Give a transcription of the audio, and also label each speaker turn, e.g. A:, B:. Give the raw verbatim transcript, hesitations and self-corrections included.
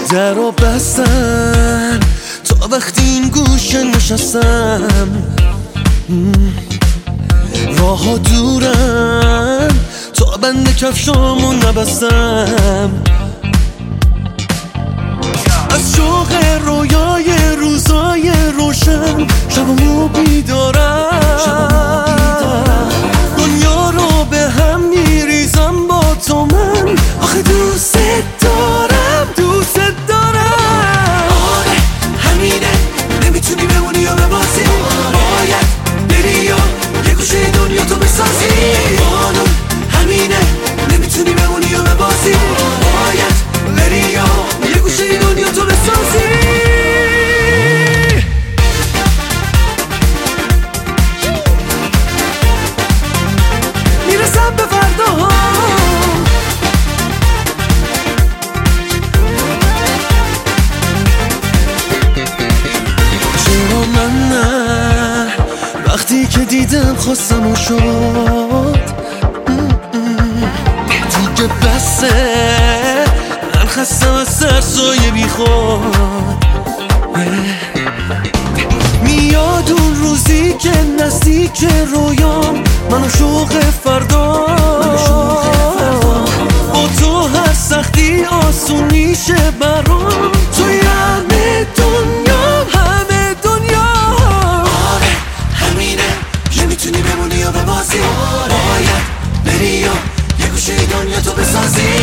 A: در رو بستن تا وقتی این گوشه نشستم، راه ها دورن تا بند کفشامو نبستم، از شوق رویای روزای روشن شبمو بیدارم، دنیا رو به هم میریزم با تو من، آخه دوست دارم دوست دارم.
B: آره همینه، نمیتونی بمونی یا ببازی، باید بری یا یه گوشه دنیا تو بسازی. قانون همینه، نمیتونی بمونی یا ببازی، باید بری یا یه گوشه دنیا تو بسازی. میرسم به فردا
A: وقتی که دیدم خواستم و شد دیگه بسه، من خستم از سرسایه بی خود. میاد اون روزی که نزدیک رویام، من و شوق فردا با تو هر سختی آسون میشه برام، توی همه دنیا همه دنیا.
B: آره همینه، نمیتونی بمونی یا ببازی، باید بری یا یه گوشه دنیا تو بسازی.